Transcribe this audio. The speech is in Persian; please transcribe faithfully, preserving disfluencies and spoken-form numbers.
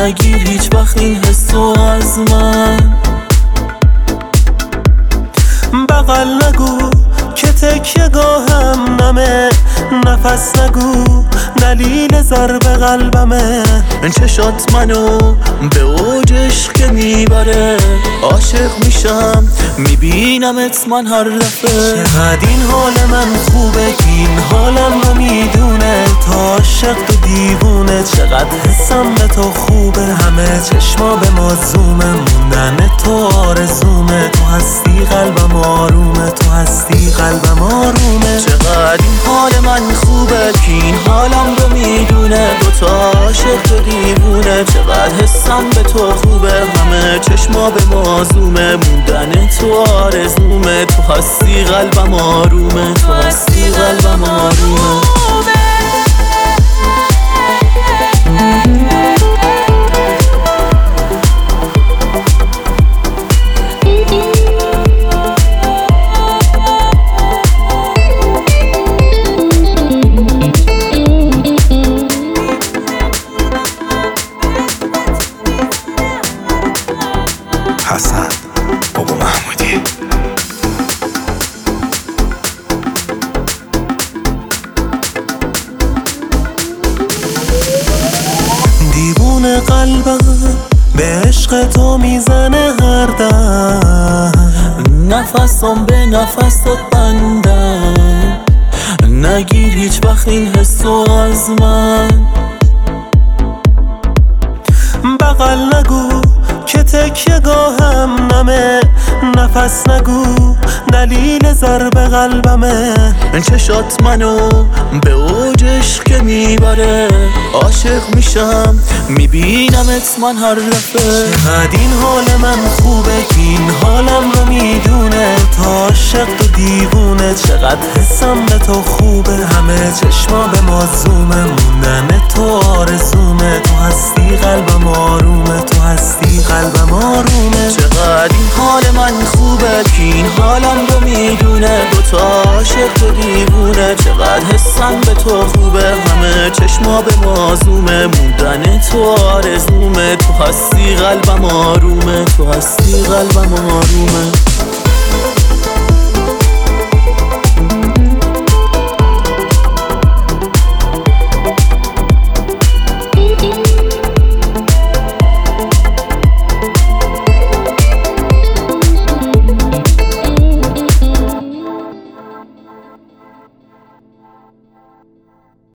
نگیر هیچ وقت این حسو از من. بغل نگو که تکیه گاهم نمه، نفس نگو دلیل ضرب قلبمه. چشات منو به اوج عشق که میبره، عاشق میشم میبینمت من هر دفعه. چقدر این حال من خوبه که این حالم رو میدونه، تا عاشق تو دیوونه. چقدر حسم به تو خوبه، همه چشما به ما زومه، موندن تو آرزومه. تو هستی قلبم آرومه، تو هستی قلبم آرومه. چقدر این حال من خوبه که این حالم رو میدونه، دوتا عاشق تو دیوونه. چقدر حسم به تو خوبه، همه چشما به ما زومه، موندن تو آرزومه. تو هستی قلبم آرومه، تو هستی قلبم آرومه. حسن بابا محمودی. دیوونه قلبم به عشق تو میزنه هر دم، نفسم به نفست بندم. نگیر هیچ وقت این حسو از من. بغل نگو که تکیه گاهم نمه، نفس نگو دلیل ضرب قلبمه. چشات منو به اوج عشق که میبره، عاشق میشم میبینمت من هر دفعه. چقدر این حال من خوبه که این حالم رو میدونه، تا عاشق تو دیوونه. چقدر حسم به تو خوبه، همه چشما به ما زومه، موندن تو آرزومه. تو هستی قلبم آرومه، تو هستی قلبم آرومه. چقدر این حال من خوبه که این حالم رو میدونه، دوتا عاشق تو دیوونه. چقدر حسم به تو خوبه، همه چشما به ما زومه، موندن تو آرزومه. تو هستی قلبم آرومه، تو هستی قلبم آرومه.